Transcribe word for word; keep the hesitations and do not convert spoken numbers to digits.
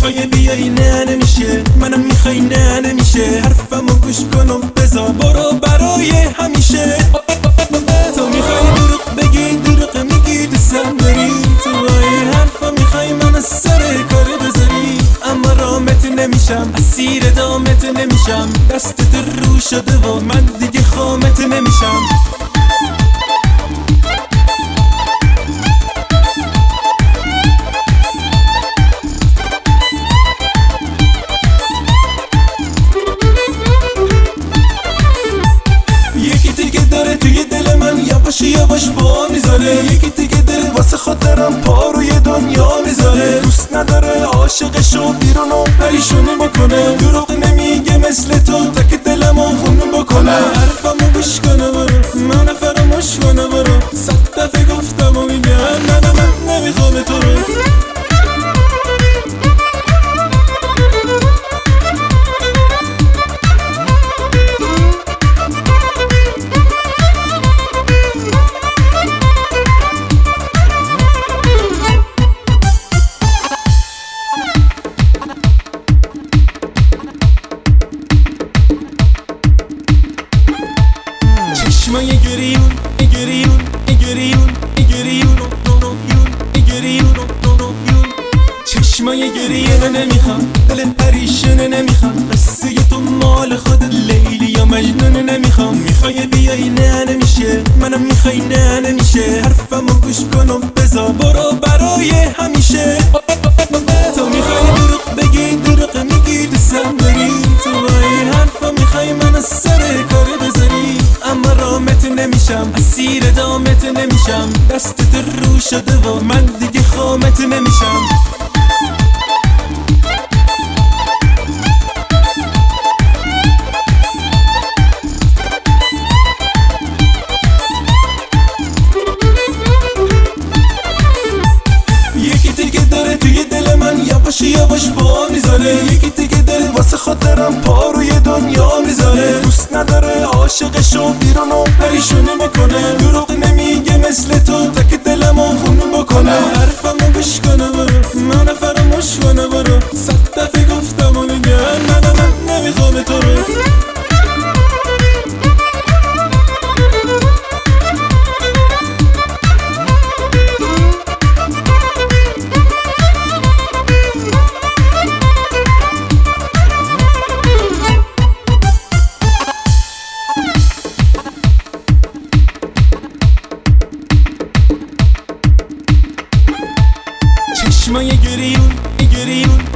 میخوای بیای نه نمیشه، منم میخوای نه نمیشه، حرفمو گوش کن و بذار برو برای همیشه. تو میخوای دروغ بگی دروغ میگی دوستم داری، تو با این حرفا میخوای من از سر کار بذاری، اما رامت نمیشم اسیر دامت نمیشم، دستت رو شده و من دیگه خامت نمیشم. توی دل من یواش یواش پا میذاره، یکی دیگه دل واسه خاطرم پا روی دنیا میذاره، دوست نداره عاشقشو بیرون و پریشونی بکنه، دروغ نمیگه مثل تو تا که دلمو خونون بکنه، حرفمو گوش کنه برو من فراموش کنه برو، صد دفعه گفتم و میگم نه نه من نمیخوام تو رو. چشمای گریون گریون گریون گریون گریون گریون، چشمای گریه نمیخوام، دل پریشونه نمیخوام، قصه تو مال خودت لیلی یا مجنون نمیخوام. میخوای بیای نه نمیشه، منم میخوای نه نمیشه، حرفمو گوش کن و بذار برو برای همیشه. تو میخوای دروغ بگی دروغ میگی دوستم داری، تو با این حرفا میخوای من از سر کار بذاری، اما رامت نمیشم اسیر دامت نمیشم، دستت رو شده و من دیگه خامت نمیشم. یکی دیگه داره توی دل من یواش یواش پا میذاره، یکی دیگه داره واسه خاطرم پا روی دنیا میذاره، دوست نداره عاشقشو بیرون و پریشونی بکنه، دروغ نمیگه مثل تو تا که دلمو خونون بکنه، حرفمو گوش کنه برو من فراموش کنه برو، صد دفعه گفتم و میگم نه نه من نمیخوام تو رو. چشمای گریون گریون